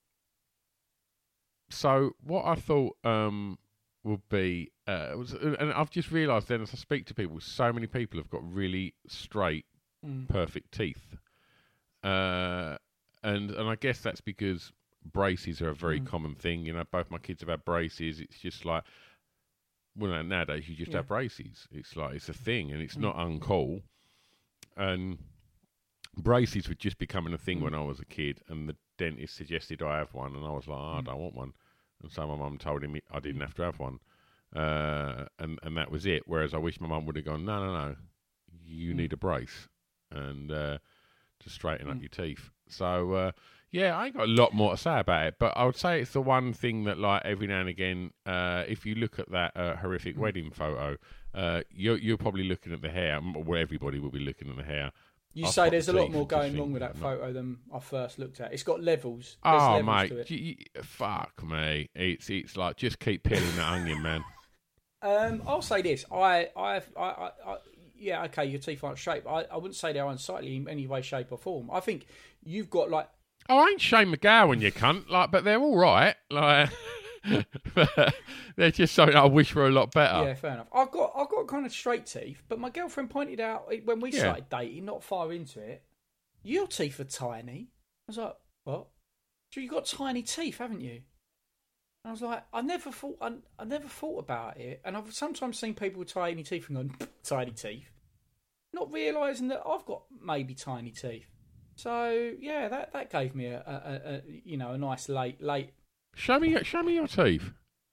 so what I thought um, would be, uh, was, and I've just realised then as I speak to people, so many people have got really straight, Mm. perfect teeth, uh, and and I guess that's because braces are a very Mm. common thing. You know, both my kids have had braces. It's just like well, nowadays you just Yeah. have braces. It's like it's a thing, and it's not uncool. And braces were just becoming a thing Mm. when I was a kid, and the dentist suggested I have one, and I was like, oh, I Mm. don't want one. And so my mum told him I didn't have to have one, uh, and and that was it. Whereas I wish my mum would have gone, no, no, no, you Mm. need a brace, and uh, to straighten up Mm. your teeth. So uh, yeah, I ain't got a lot more to say about it, but I would say it's the one thing that, like, every now and again, uh, if you look at that uh, horrific Mm. wedding photo, uh, you're you're probably looking at the hair. Where everybody will be looking at the hair. You I've say got there's a the lot teeth more and just going think, wrong with that no. photo than I first looked at. It's got levels. There's Oh, levels mate, to it. you, you- fuck me. It's it's like just keep peeling that onion, man. Um, I'll say this. I, I, I, I, I, yeah, okay, your teeth aren't shaped. I, I wouldn't say they're unsightly in any way, shape, or form. I think you've got like. Oh, I ain't Shane McGowan, you cunt. Like, but they're all right. Like, but they're just something I wish were a lot better. Yeah, fair enough. I've got, I've got kind of straight teeth, but my girlfriend pointed out when we Yeah. started dating, not far into it, your teeth are tiny. I was like, what? So you've got tiny teeth, haven't you? And I was like, I never thought, I, I never thought about it, and I've sometimes seen people with tiny teeth and gone, tiny teeth, not realising that I've got maybe tiny teeth. So yeah, that, that gave me a, a, a, a you know a nice late late. Show me, show me your teeth.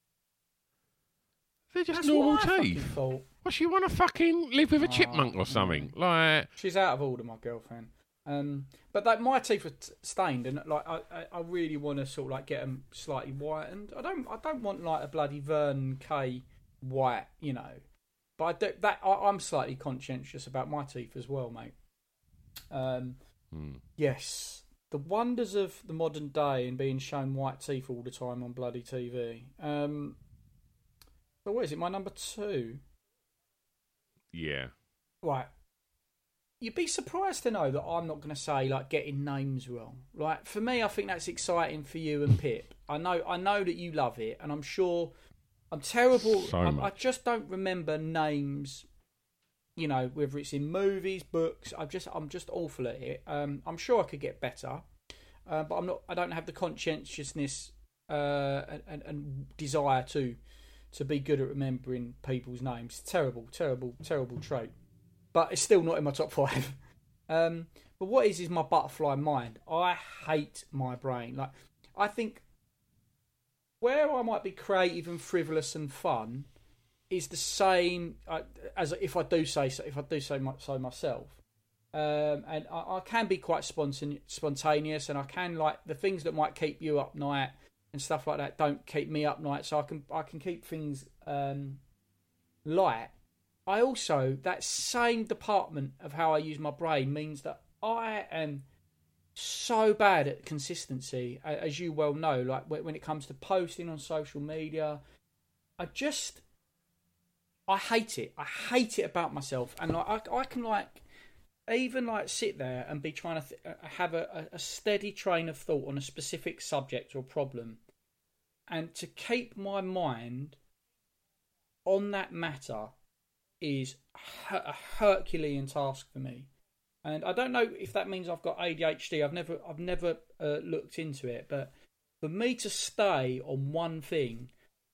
They're just That's normal what I fucking teeth. thought. What, you want to fucking live with a Oh, chipmunk or something? Like, She's out of order, my girlfriend. Um, but like my teeth are t- stained, and like I, I, I really want to sort of like get them slightly whitened. I don't, I don't want like a bloody Vernon K white, you know. But I do, that I, I'm slightly conscientious about my teeth as well, mate. Um, hmm. yes, the wonders of the modern day and being shown white teeth all the time on bloody T V. Um, so what is it? My number two. yeah. Right. You'd be surprised to know that I'm not going to say like getting names wrong. Like for me, I think that's exciting for you and Pip. I know, I know that you love it, and I'm sure I'm terrible. So I'm, I much. just don't remember names. You know, whether it's in movies, books. I just, I'm just awful at it. Um, I'm sure I could get better, uh, but I'm not. I don't have the conscientiousness uh, and, and, and desire to to be good at remembering people's names. Terrible, terrible, terrible trait. But it's still not in my top five. Um, but what is is my butterfly mind. I hate my brain. Like, I think where I might be creative and frivolous and fun is the same uh, as if I do say so. If I do say my, so myself, um, and I, I can be quite spontan- spontaneous, and I can like the things that might keep you up night and stuff like that. Don't keep me up night, so I can I can keep things um, light. I also, that same department of how I use my brain means that I am so bad at consistency, as you well know, like when it comes to posting on social media. I just, I hate it. I hate it about myself. And like, I, I can like, even like sit there and be trying to th- have a, a steady train of thought on a specific subject or problem. And to keep my mind on that matter is a Herculean task for me, and I don't know if that means I've got A D H D. I've never, I've never uh, looked into it, but for me to stay on one thing,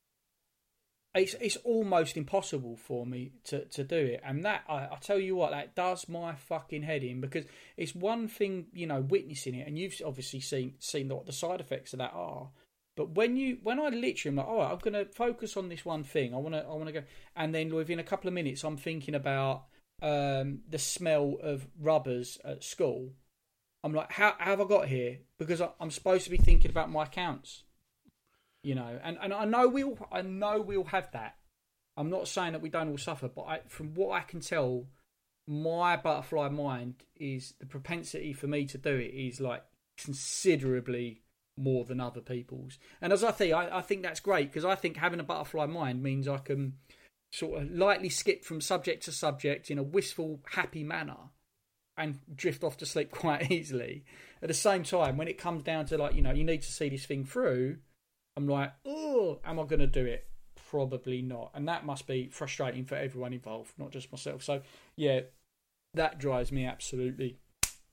it's it's almost impossible for me to, to do it. And that I, I tell you what, that does my fucking head in, because it's one thing, you know, witnessing it, and you've obviously seen seen what the side effects of that are. But when you, when I literally am like, oh, I'm going to focus on this one thing. I want to, I want to go, and then within a couple of minutes, I'm thinking about um, the smell of rubbers at school. I'm like, how, how have I got here? Because I, I'm supposed to be thinking about my accounts, you know. And, and I know we'll, I know we'll have that. I'm not saying that we don't all suffer, but I, from what I can tell, my butterfly mind is the propensity for me to do it is like considerably more than other people's. And as I think, I, I think that's great, because I think having a butterfly mind means I can sort of lightly skip from subject to subject in a wistful, happy manner and drift off to sleep quite easily. At the same time, when it comes down to like, you know, you need to see this thing through, I'm like, oh, am I going to do it? Probably not. And that must be frustrating for everyone involved, not just myself. So, yeah, that drives me absolutely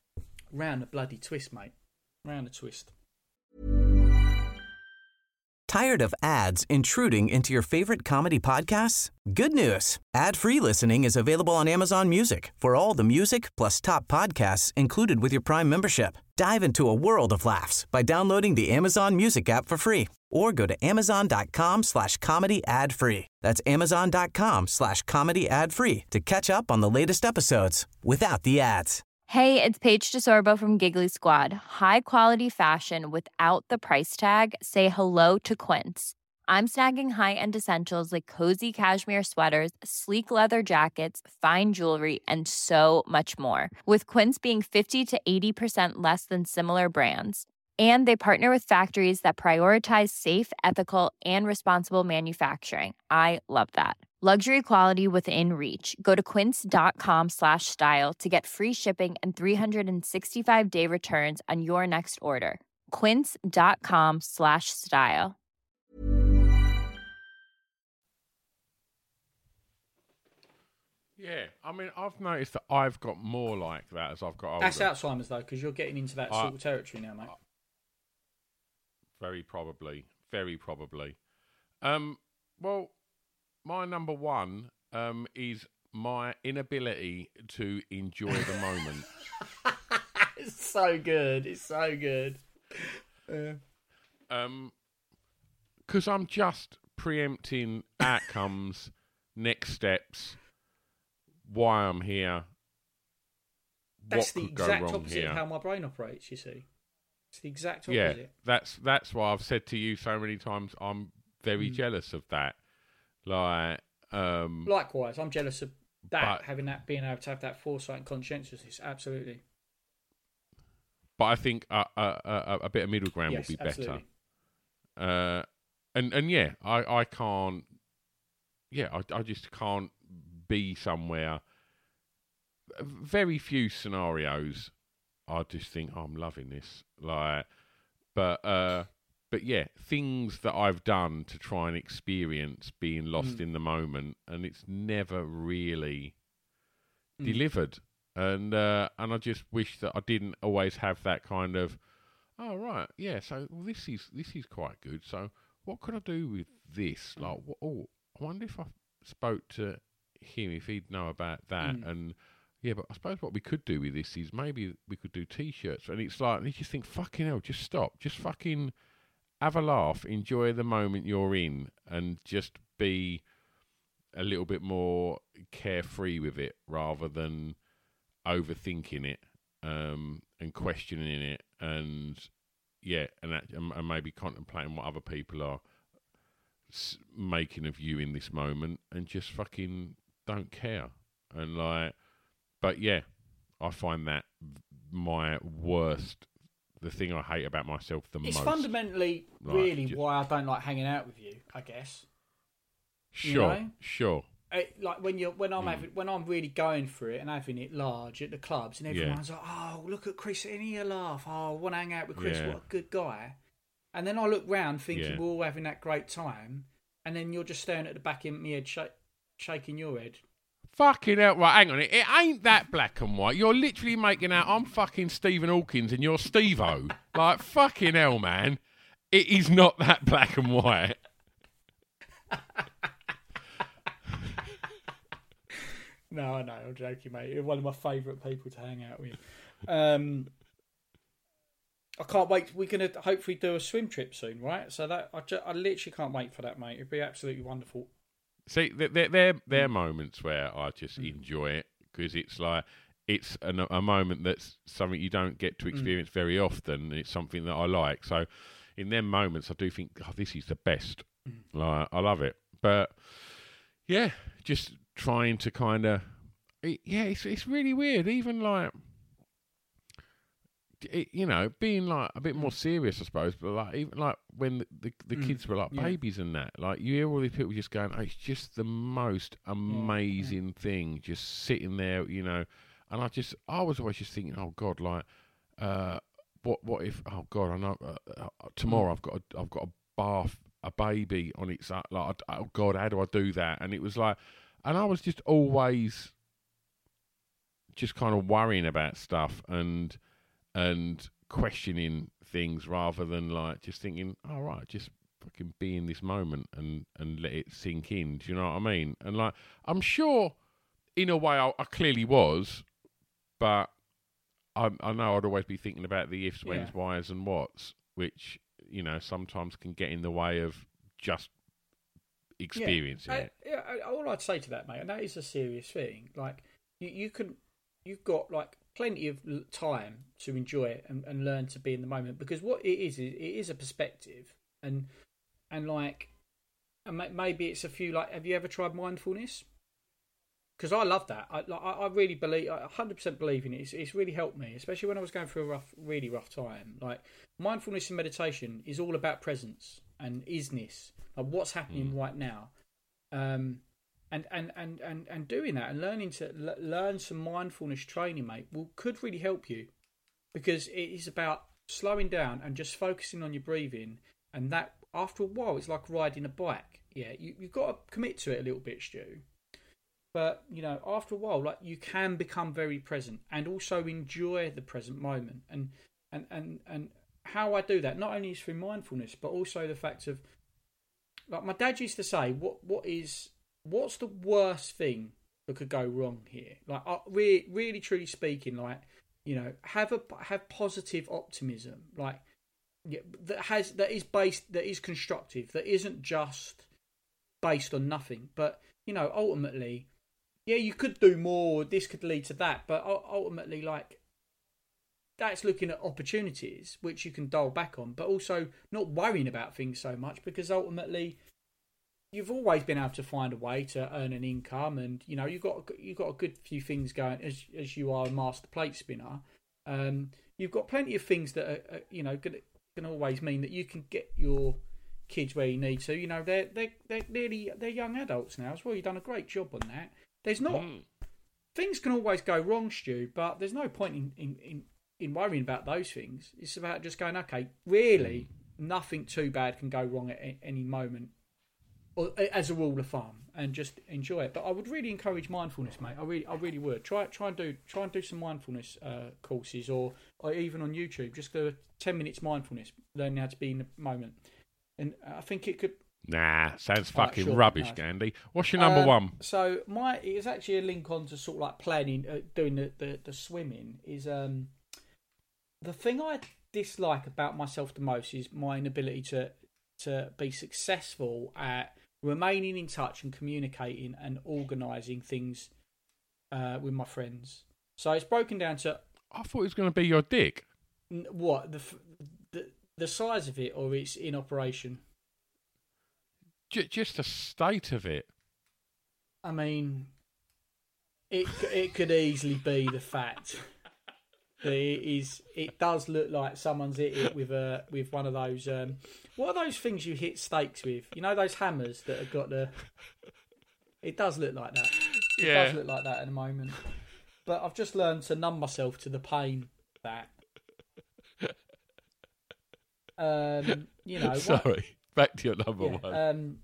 round the bloody twist, mate. Round the twist. Tired of ads intruding into your favorite comedy podcasts? Good news. Ad-free listening is available on Amazon Music for all the music plus top podcasts included with your Prime membership. Dive into a world of laughs by downloading the Amazon Music app for free or go to amazon.com slash comedy ad free. That's amazon.com slash comedy ad free to catch up on the latest episodes without the ads. Hey, it's Paige DeSorbo from Giggly Squad. High quality fashion without the price tag. Say hello to Quince. I'm snagging high-end essentials like cozy cashmere sweaters, sleek leather jackets, fine jewelry, and so much more. With Quince being fifty to eighty percent less than similar brands. And they partner with factories that prioritize safe, ethical, and responsible manufacturing. I love that. Luxury quality within reach. Go to quince.com slash style to get free shipping and three sixty-five day returns on your next order. Quince.com slash style. Yeah, I mean, I've noticed that I've got more like that as I've got older. That's Alzheimer's, though, because you're getting into that sort of territory now, mate. Very probably. Very probably. Um, well, my number one um, is my inability to enjoy the moment. It's so good. It's so good. Yeah. Um, because I'm just preempting outcomes, next steps, why I'm here. That's what the could go exact wrong opposite here. of how my brain operates, you see. It's the exact opposite. Yeah, that's that's why I've said to you so many times I'm very mm. jealous of that. Like, um, likewise, I'm jealous of that, but, having that, being able to have that foresight and conscientiousness. Absolutely. But I think a, a, a, a bit of middle ground yes, would be absolutely. better. Uh, and and yeah, I, I can't. Yeah, I I just can't be somewhere. Very few scenarios. I just think oh, I'm loving this. Like, but uh, but yeah, things that I've done to try and experience being lost mm. in the moment, and it's never really mm. delivered. And uh, and I just wish that I didn't always have that kind of, oh right, yeah. So well, this is this is quite good. So what could I do with this? Like, what, oh, I wonder if I spoke to him if he'd know about that. Mm. And yeah, but I suppose what we could do with this is maybe we could do T-shirts. And it's like, and you just think, fucking hell, just stop. Just fucking have a laugh. Enjoy the moment you're in and just be a little bit more carefree with it rather than overthinking it um, and questioning it. And yeah, and, that, and maybe contemplating what other people are s- making of you in this moment and just fucking don't care. And like, but yeah, I find that my worst, the thing I hate about myself the it's most. It's fundamentally like, really just, why I don't like hanging out with you, I guess. Sure, you know? sure. It, like when you're when I'm mm. having, when I'm really going for it and having it large at the clubs and everyone's yeah. like, oh look at Chris, and he a laugh. Oh, I want to hang out with Chris. Yeah. What a good guy. And then I look round thinking yeah. we're all having that great time, and then you're just staring at the back of my head, sh- shaking your head. Fucking hell, right, hang on. It, it ain't that black and white. You're literally making out I'm fucking Stephen Hawkins and you're Steve-O. Like, fucking hell, man. It is not that black and white. No, I know, I'm joking, mate. You're one of my favourite people to hang out with. Um, I can't wait. We're going to hopefully do a swim trip soon, right? So that I, just, I literally can't wait for that, mate. It'd be absolutely wonderful. See, there, there, there are moments where I just mm. enjoy it because it's like it's an, a moment that's something you don't get to experience mm. very often. And it's something that I like. So, in them moments, I do think, oh, this is the best. Mm. Like, I love it. But yeah, just trying to kind of, it, yeah, it's it's really weird. Even like, it, you know, being like a bit more serious, I suppose. But like, even like when the the, the mm. kids were like yeah. babies and that, like you hear all these people just going, oh, it's just the most amazing yeah. Yeah. thing, just sitting there, you know. And I just, I was always just thinking, oh God, like, uh, what what if, oh God, I know uh, uh, tomorrow I've got a, I've got a bath a baby on its uh, like, oh God, how do I do that? And it was like, and I was just always just kind of worrying about stuff and. and questioning things rather than like just thinking, all right, just fucking be in this moment and, and let it sink in. Do you know what I mean? And like, I'm sure in a way I, I clearly was, but I, I know I'd always be thinking about the ifs, whens, Yeah. whys and whats, which, you know, sometimes can get in the way of just experiencing yeah. it. Uh, yeah, I- all I'd say to that, mate, and that is a serious thing. Like you, you can, you've got like plenty of l- time to enjoy it and, and learn to be in the moment. Because what it is, is it is a perspective, and and like, and ma- maybe it's a few like. Have you ever tried mindfulness? Because I love that. I like, I I really believe, I one hundred percent believe in it. It's, it's really helped me, especially when I was going through a rough, really rough time. Like mindfulness and meditation is all about presence and isness, like what's happening Mm. right now, um, and, and, and, and, and doing that and learning to l- learn some mindfulness training, mate, will could really help you, because it is about slowing down and just focusing on your breathing, and that after a while it's like riding a bike. Yeah, you you've got to commit to it a little bit, Stu. But, you know, after a while, like, you can become very present and also enjoy the present moment. And and, and, and how I do that, not only is through mindfulness, but also the fact of, like, my dad used to say, what what is, what's the worst thing that could go wrong here? Like, uh, really, really, truly speaking, like, you know, have a have positive optimism, like, yeah, that has that is based, that is constructive, that isn't just based on nothing. But, you know, ultimately, yeah, you could do more, this could lead to that, but ultimately, like, that's looking at opportunities which you can dial back on, but also not worrying about things so much, because ultimately you've always been able to find a way to earn an income, and, you know, you've got you've got a good few things going as as you are a master plate spinner. Um, you've got plenty of things that are, are you know, going can always mean that you can get your kids where you need to. You know, they're they're they're nearly they're young adults now as well. You've done a great job on that. There's not Mm. things can always go wrong, Stu, but there's no point in, in, in, in worrying about those things. It's about just going, okay, really, nothing too bad can go wrong at a- any moment, or as a rule of thumb, and just enjoy it. But I would really encourage mindfulness, mate. I really, I really would try try and do try and do some mindfulness uh, courses, or or even on YouTube. Just do a ten minutes mindfulness, learn how to be in the moment, and I think it could. Nah, sounds All right, fucking sure, rubbish, no. Gandhi. What's your number Um, one? So my it's actually a link on to sort of like planning, uh, doing the, the, the swimming. Is um the thing I dislike about myself the most is my inability to to be successful at remaining in touch and communicating and organising things uh, with my friends. So it's broken down to I thought it was going to be your dick. n- what the f- the the size of it, or it's in operation. J- just the state of it. I mean, it it could easily be the fact that it is. It does look like someone's hit it with a with one of those. Um, what are those things you hit stakes with? You know those hammers that have got the. It does look like that. It Yeah. does look like that at the moment. But I've just learned to numb myself to the pain of that. Um, you know. what- Sorry. Back to your number yeah, one. Um,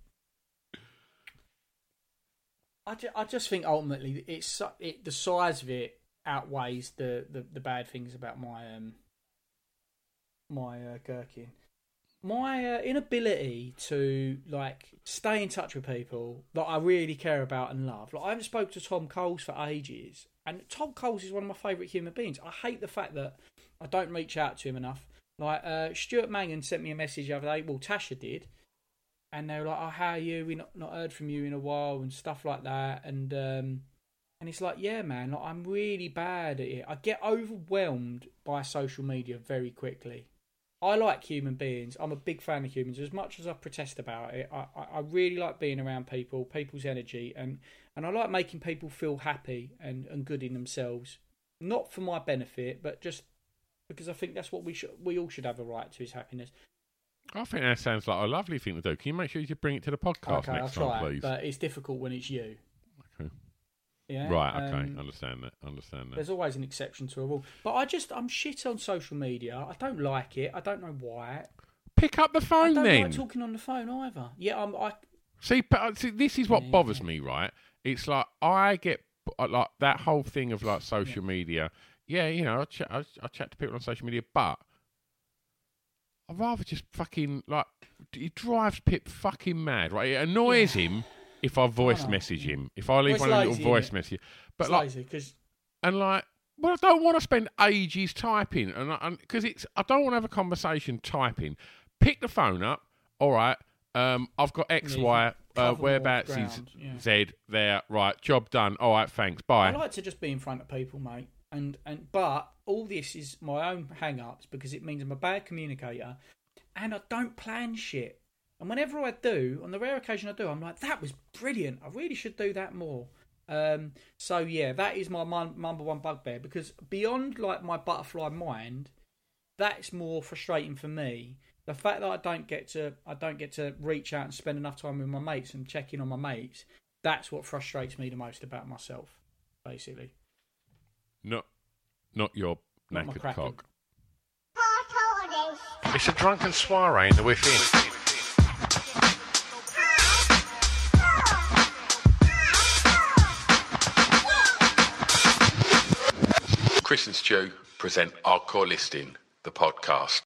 I, ju- I just think ultimately it's su- it, the size of it outweighs the, the, the bad things about my um my uh, gherkin. My uh, inability to like stay in touch with people that I really care about and love. Like I haven't spoken to Tom Coles for ages, and Tom Coles is one of my favourite human beings. I hate the fact that I don't reach out to him enough. Like uh, Stuart Mangan sent me a message the other day. Well, Tasha did. And they were like, "Oh, how are you? We not not heard from you in a while," and stuff like that. And um, and it's like, yeah, man, like, I'm really bad at it. I get overwhelmed by social media very quickly. I like human beings. I'm a big fan of humans. As much as I protest about it, I, I, I really like being around people, people's energy, and, and I like making people feel happy and, and good in themselves. Not for my benefit, but just because I think that's what we should we all should have a right to, is happiness. I think that sounds like a lovely thing to do. Can you make sure you bring it to the podcast Okay, I'll next try time, it, please? but it's difficult when it's you. Okay. Yeah. Right, okay. um, Understand that. Understand that. There's always an exception to a rule. But I just, I'm shit on social media. I don't like it. I don't know why. Pick up the I phone don't then. like talking on the phone either. Yeah, I'm, I, See, but uh, see, this is what Yeah. bothers me, right? It's like I get uh, like that whole thing of like social media. Yeah, you know, I chat, I, I chat to people on social media, but I'd rather just fucking, like, it drives Pip fucking mad, right? It annoys yeah. him if I voice message him. If I leave well, one lazy, little voice message. But it's like, lazy, cause... and like, well, I don't want to spend ages typing, and because it's, I don't want to have a conversation typing. Pick the phone up. All right, um, I've got X, yeah, Y, uh, whereabouts is yeah. Z there. Right, job done. All right, thanks. Bye. I like to just be in front of people, mate. And and but all this is my own hang-ups because it means I'm a bad communicator, and I don't plan shit. And whenever I do, on the rare occasion I do, I'm like, that was brilliant. I really should do that more. Um, so yeah, that is my number one bugbear, because beyond like my butterfly mind, that's more frustrating for me. The fact that I don't get to, I don't get to reach out and spend enough time with my mates and check in on my mates. That's what frustrates me the most about myself, basically. Not, not your not naked cock. It's a drunken soiree in the within. Chris and Stu present Hardcore Listing, the podcast.